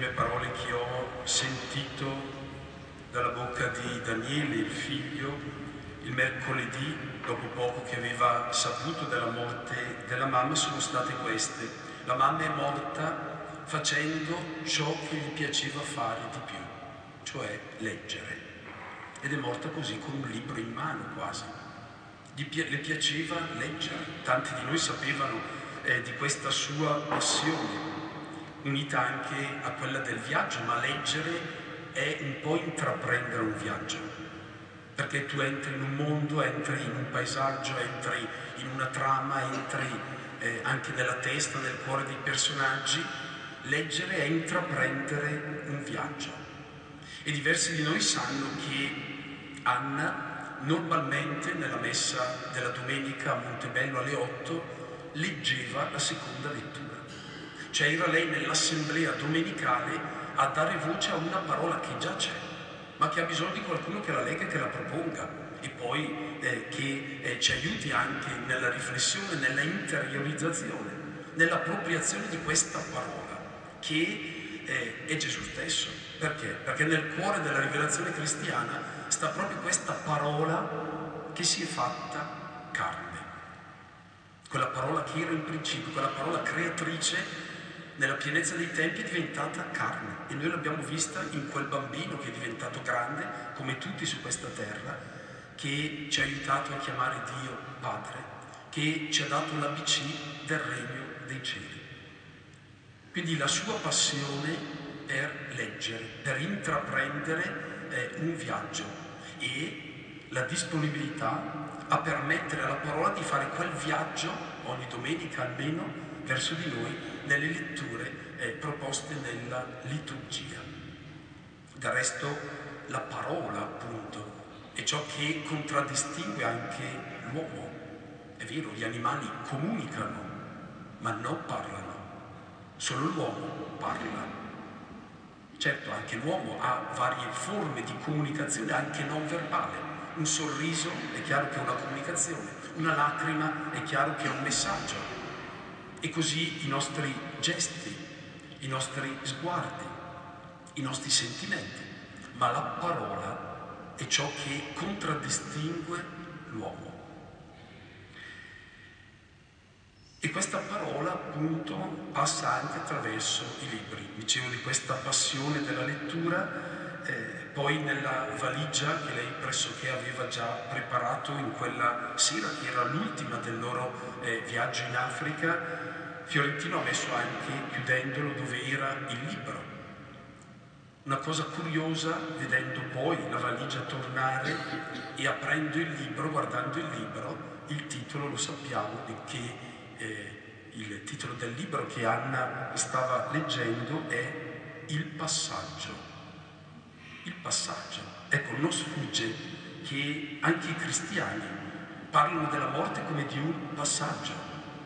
prime parole che ho sentito dalla bocca di Daniele, il figlio, il mercoledì, dopo poco che aveva saputo della morte della mamma, sono state queste. La mamma è morta facendo ciò che gli piaceva fare di più, cioè leggere. Ed è morta così, con un libro in mano quasi. Le piaceva leggere. Tanti di noi sapevano di questa sua passione, unita anche a quella del viaggio, ma leggere è un po' intraprendere un viaggio, perché tu entri in un mondo, entri in un paesaggio, entri in una trama, entri anche nella testa, nel cuore dei personaggi. Leggere è intraprendere un viaggio. E diversi di noi sanno che Anna normalmente nella messa della domenica a Montebello alle 8 leggeva la seconda lettura. Cioè era lei nell'assemblea domenicale a dare voce a una parola che già c'è, ma che ha bisogno di qualcuno che la legga e che la proponga, e poi che ci aiuti anche nella riflessione, nella interiorizzazione, nell'appropriazione di questa parola, che è Gesù stesso. Perché? Perché nel cuore della rivelazione cristiana sta proprio questa parola che si è fatta carne. Quella parola che era in principio, quella parola creatrice, nella pienezza dei tempi è diventata carne, e noi l'abbiamo vista in quel bambino che è diventato grande, come tutti su questa terra, che ci ha aiutato a chiamare Dio Padre, che ci ha dato l'ABC del regno dei cieli. Quindi la sua passione per leggere, per intraprendere un viaggio, e la disponibilità a permettere alla parola di fare quel viaggio ogni domenica almeno verso di noi nelle letture proposte nella liturgia. Del resto la parola, appunto, è ciò che contraddistingue anche l'uomo. È vero, gli animali comunicano, ma non parlano. Solo l'uomo parla. Certo, anche l'uomo ha varie forme di comunicazione, anche non verbale. Un sorriso è chiaro che è una comunicazione, una lacrima è chiaro che è un messaggio. E così i nostri gesti, i nostri sguardi, i nostri sentimenti. Ma la parola è ciò che contraddistingue l'uomo. E questa parola, appunto, passa anche attraverso i libri. Dicevo di questa passione della lettura, poi nella valigia che lei pressoché aveva già preparato in quella sera, che era l'ultima del loro viaggio in Africa, Fiorentino ha messo anche, chiudendolo, dove era il libro. Una cosa curiosa, vedendo poi la valigia tornare e aprendo il libro, guardando il libro, il titolo lo sappiamo, che il titolo del libro che Anna stava leggendo è Il passaggio. Il passaggio. Ecco, non sfugge che anche i cristiani parlano della morte come di un passaggio.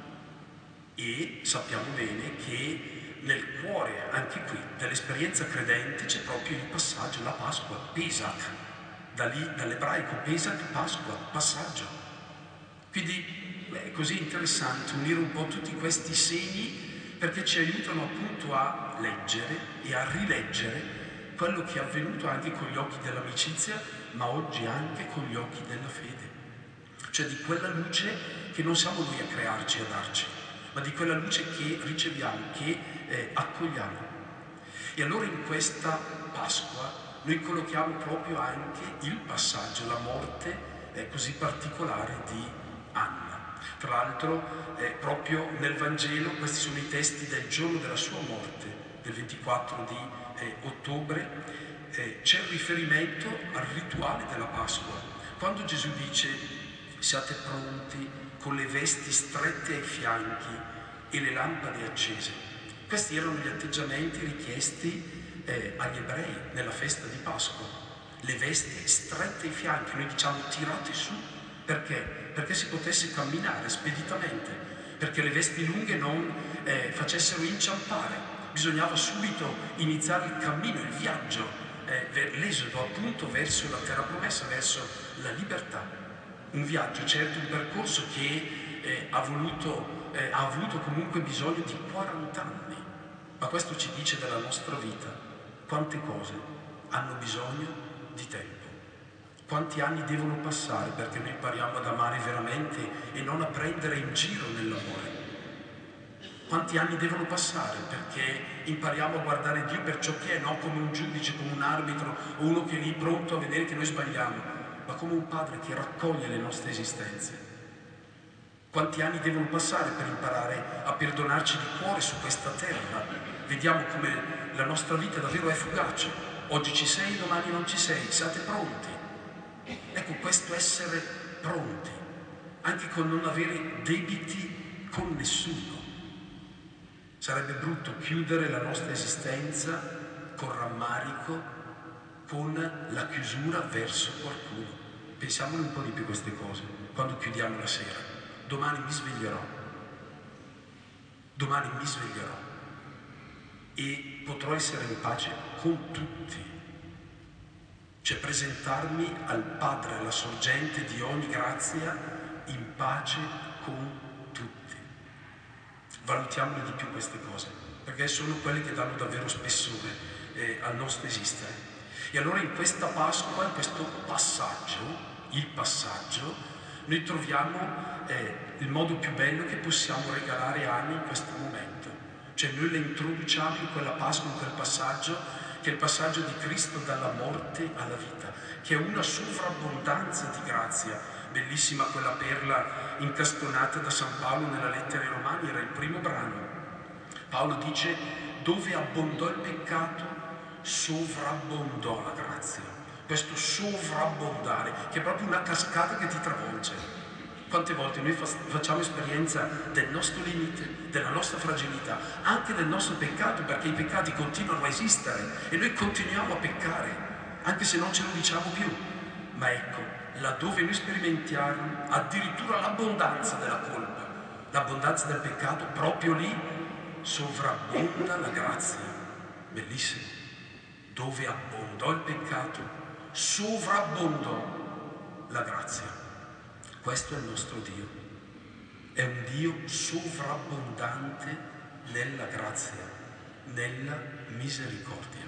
E sappiamo bene che nel cuore, anche qui, dell'esperienza credente c'è proprio il passaggio, la Pasqua, Pesach. Da lì, dall'ebraico, Pesach, Pasqua, passaggio. Quindi è così interessante unire un po' tutti questi segni, perché ci aiutano appunto a leggere e a rileggere quello che è avvenuto anche con gli occhi dell'amicizia, ma oggi anche con gli occhi della fede. Cioè di quella luce che non siamo noi a crearci e a darci, ma di quella luce che riceviamo, che accogliamo. E allora in questa Pasqua noi collochiamo proprio anche il passaggio, la morte così particolare di Anna. Tra l'altro proprio nel Vangelo, questi sono i testi del giorno della sua morte, del 24 di ottobre, c'è il riferimento al rituale della Pasqua. Quando Gesù dice siate pronti con le vesti strette ai fianchi e le lampade accese. Questi erano gli atteggiamenti richiesti agli ebrei nella festa di Pasqua. Le vesti strette ai fianchi, noi diciamo tirate su. Perché? Perché si potesse camminare speditamente, perché le vesti lunghe non facessero inciampare. Bisognava subito iniziare il cammino, il viaggio, l'esodo appunto verso la terra promessa, verso la libertà. Un viaggio, certo, un percorso che ha avuto comunque bisogno di 40 anni, Ma questo ci dice della nostra vita quante cose hanno bisogno di tempo, quanti anni devono passare perché noi impariamo ad amare veramente e non a prendere in giro nell'amore. Quanti anni devono passare perché impariamo a guardare Dio per ciò che è, non come un giudice, come un arbitro o uno che è lì pronto a vedere che noi sbagliamo, ma come un padre che raccoglie le nostre esistenze. Quanti anni devono passare per imparare a perdonarci di cuore su questa terra? Vediamo come la nostra vita davvero è fugace. Oggi ci sei, domani non ci sei, siate pronti. Ecco, questo essere pronti, anche con non avere debiti con nessuno. Sarebbe brutto chiudere la nostra esistenza con rammarico, con la chiusura verso qualcuno. Pensiamole un po' di più queste cose, quando chiudiamo la sera. Domani mi sveglierò e potrò essere in pace con tutti. Cioè presentarmi al Padre, alla sorgente di ogni grazia, in pace con tutti. Valutiamole di più queste cose, perché sono quelle che danno davvero spessore al nostro esistere. E allora in questa Pasqua, in questo passaggio, noi troviamo il modo più bello che possiamo regalare a Anna in questo momento. Cioè noi le introduciamo in quella Pasqua, in quel passaggio, che è il passaggio di Cristo dalla morte alla vita, che è una sovrabbondanza di grazia. Bellissima quella perla incastonata da San Paolo nella lettera ai Romani, era il primo brano. Paolo dice: dove abbondò il peccato, sovrabbondò la grazia. Questo sovrabbondare, che è proprio una cascata che ti travolge. Quante volte noi facciamo esperienza del nostro limite, della nostra fragilità, anche del nostro peccato, perché i peccati continuano a esistere e noi continuiamo a peccare, anche se non ce lo diciamo più. Ma ecco, laddove noi sperimentiamo addirittura l'abbondanza della colpa, l'abbondanza del peccato, proprio lì sovrabbonda la grazia. Bellissimo. Dove abbondò il peccato, sovrabbondò la grazia. Questo è il nostro Dio. È un Dio sovrabbondante nella grazia, nella misericordia.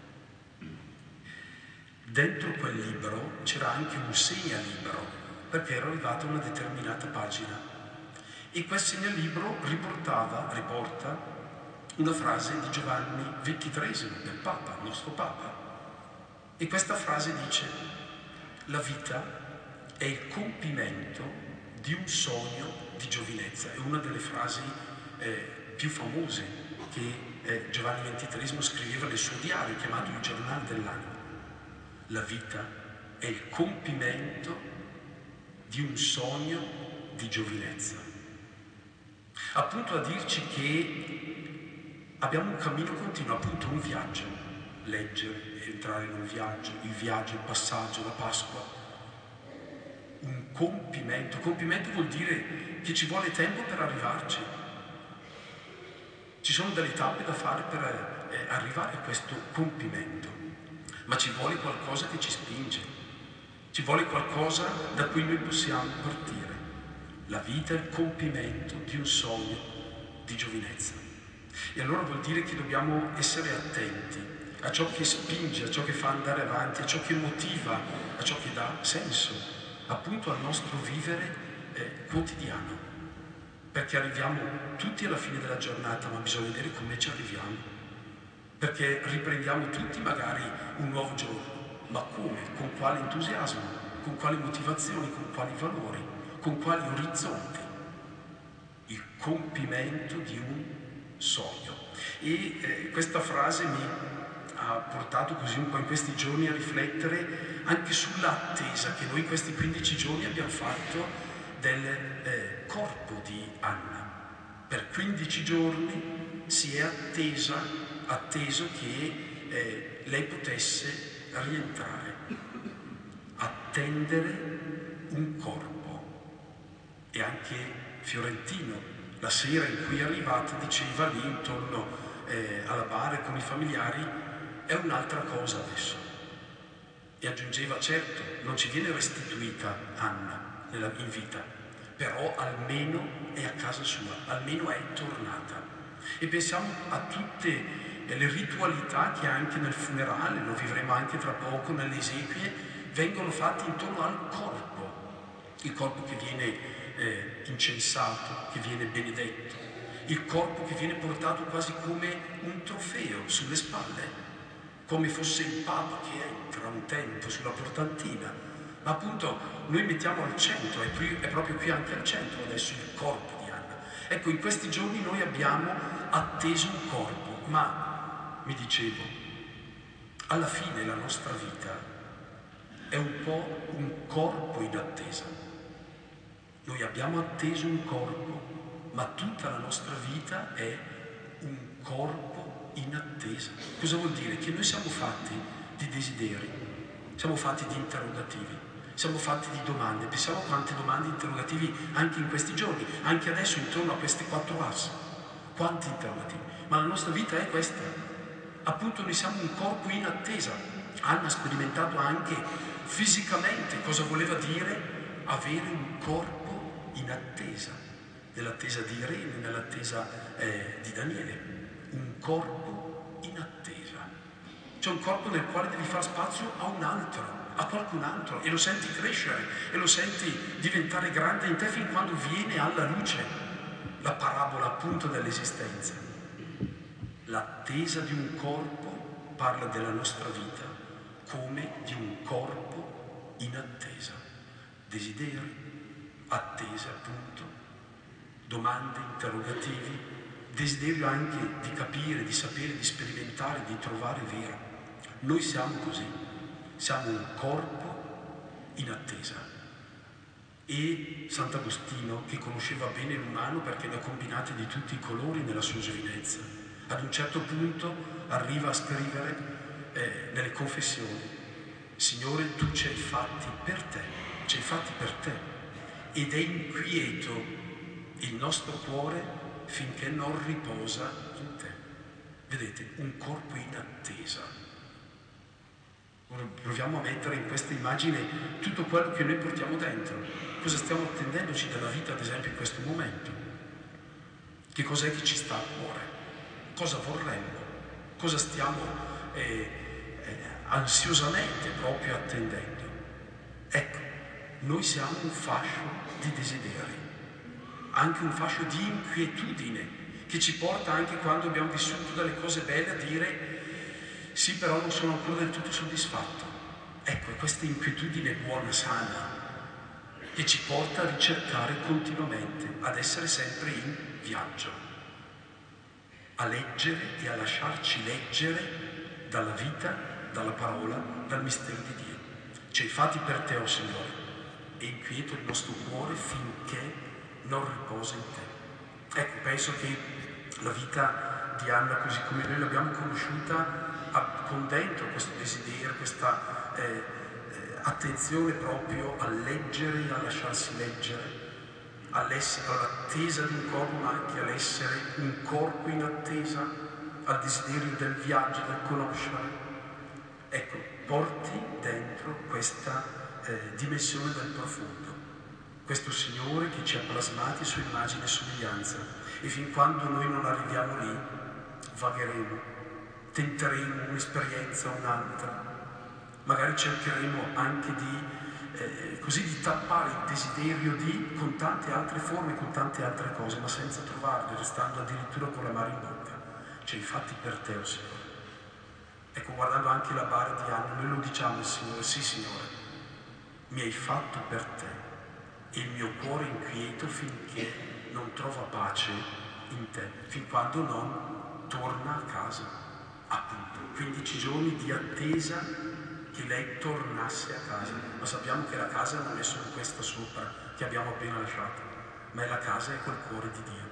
Dentro quel libro c'era anche un segnalibro, perché era arrivata una determinata pagina. E quel segnalibro riporta una frase di Giovanni XXIII, del Papa, il nostro Papa. E questa frase dice: la vita è il compimento di un sogno di giovinezza. È una delle frasi più famose che Giovanni XXIII scriveva nel suo diario, chiamato il Giornale dell'anima. La vita è il compimento di un sogno di giovinezza. Appunto a dirci che abbiamo un cammino continuo, appunto un viaggio. Leggere, entrare in un viaggio, il passaggio, la Pasqua. Un compimento. Compimento vuol dire che ci vuole tempo per arrivarci. Ci sono delle tappe da fare per arrivare a questo compimento, ma ci vuole qualcosa che ci spinge, ci vuole qualcosa da cui noi possiamo partire. La vita è il compimento di un sogno di giovinezza. E allora vuol dire che dobbiamo essere attenti a ciò che spinge, a ciò che fa andare avanti, a ciò che motiva, a ciò che dà senso appunto al nostro vivere quotidiano, perché arriviamo tutti alla fine della giornata, ma bisogna vedere come ci arriviamo, perché riprendiamo tutti magari un nuovo giorno, ma come? Con quale entusiasmo, con quali motivazioni, con quali valori, con quali orizzonti? Il compimento di un sogno. E questa frase mi ha portato così un po' in questi giorni a riflettere anche sull'attesa che noi questi 15 giorni abbiamo fatto del corpo di Anna. Per 15 giorni si è atteso che lei potesse rientrare, attendere un corpo. E anche Fiorentino, la sera in cui è arrivata, diceva lì intorno alla bara con i familiari: è un'altra cosa adesso. E aggiungeva: certo, non ci viene restituita Anna in vita, però almeno è a casa sua, almeno è tornata. E pensiamo a tutte le ritualità che anche nel funerale, lo vivremo anche tra poco, nelle esequie, vengono fatte intorno al corpo. Il corpo che viene incensato, che viene benedetto, il corpo che viene portato quasi come un trofeo sulle spalle, come fosse il Papa che entra un tempo sulla portantina. Ma appunto noi mettiamo al centro, è proprio qui anche al centro adesso il corpo di Anna. Ecco, in questi giorni noi abbiamo atteso un corpo, ma mi dicevo, alla fine la nostra vita è un po' un corpo in attesa. Noi abbiamo atteso un corpo, ma tutta la nostra vita è un corpo in attesa. Cosa vuol dire? Che noi siamo fatti di desideri, siamo fatti di interrogativi, siamo fatti di domande. Pensiamo a quante domande interrogativi anche in questi giorni, anche adesso intorno a questi 4 assi. Quanti interrogativi? Ma la nostra vita è questa. Appunto noi siamo un corpo in attesa. Anna ha sperimentato anche fisicamente cosa voleva dire avere un corpo in attesa, nell'attesa di Irene, nell'attesa di Daniele. Un corpo in attesa. C'è un corpo nel quale devi fare spazio a un altro, a qualcun altro, e lo senti crescere e lo senti diventare grande in te fin quando viene alla luce la parabola appunto dell'esistenza. L'attesa di un corpo parla della nostra vita come di un corpo in attesa. Desideri, attese appunto, domande, interrogativi, desiderio anche di capire, di sapere, di sperimentare, di trovare vero. Noi siamo così, siamo un corpo in attesa. E Sant'Agostino, che conosceva bene l'umano perché ne ha combinati di tutti i colori nella sua giovinezza, ad un certo punto arriva a scrivere nelle confessioni: Signore, tu ci hai fatti per te, ci hai fatti per te, ed è inquieto il nostro cuore finché non riposa in te. Vedete, un corpo in attesa. Ora proviamo a mettere in questa immagine tutto quello che noi portiamo dentro. Cosa stiamo attendendoci dalla vita, ad esempio, in questo momento? Che cos'è che ci sta a cuore? Cosa vorremmo? Cosa stiamo ansiosamente proprio attendendo? Ecco, noi siamo un fascio di desideri, anche un fascio di inquietudine che ci porta, anche quando abbiamo vissuto delle cose belle, a dire sì, però non sono ancora del tutto soddisfatto. Ecco, è questa inquietudine buona, sana, che ci porta a ricercare continuamente, ad essere sempre in viaggio, a leggere e a lasciarci leggere dalla vita, dalla parola, dal mistero di Dio. Ci hai fatti per te, o Signore, e inquieto il nostro cuore finché non riposa in te. Ecco, penso che la vita di Anna, così come noi l'abbiamo conosciuta, ha con dentro questo desiderio, questa attenzione proprio a leggere e a lasciarsi leggere, all'attesa di un corpo, ma anche all'essere un corpo in attesa, al desiderio del viaggio, del conoscere. Ecco, porti dentro questa dimensione del profondo, questo Signore che ci ha plasmati su immagine e somiglianza, e fin quando noi non arriviamo lì vagheremo, tenteremo un'esperienza o un'altra, magari cercheremo anche di tappare il desiderio con tante altre forme, con tante altre cose, ma senza trovarle, restando addirittura con l'amaro in bocca. Ci hai fatti per te, o Signore. Ecco, guardando anche la bara di Anna, noi lo diciamo al Signore: sì, Signore, mi hai fatto per te, e il mio cuore è inquieto finché non trova pace in te, fin quando non torna a casa. Appunto, 15 giorni di attesa che lei tornasse a casa, ma sappiamo che la casa non è solo questa sopra che abbiamo appena lasciato, ma è la casa e quel cuore di Dio.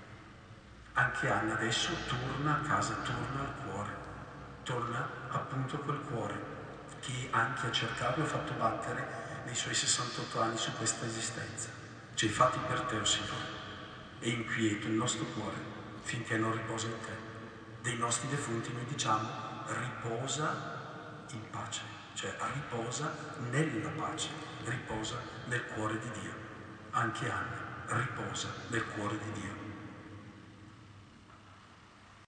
Anche Anna adesso torna a casa, torna al cuore, torna appunto a quel cuore che anche ha cercato e ha fatto battere nei suoi 68 anni su questa esistenza. Ci hai fatti per te, o Signore, e inquieto il nostro cuore finché non riposa in te. Dei nostri defunti noi diciamo: riposa in pace, cioè riposa nella pace, riposa nel cuore di Dio. Anche Anna riposa nel cuore di Dio.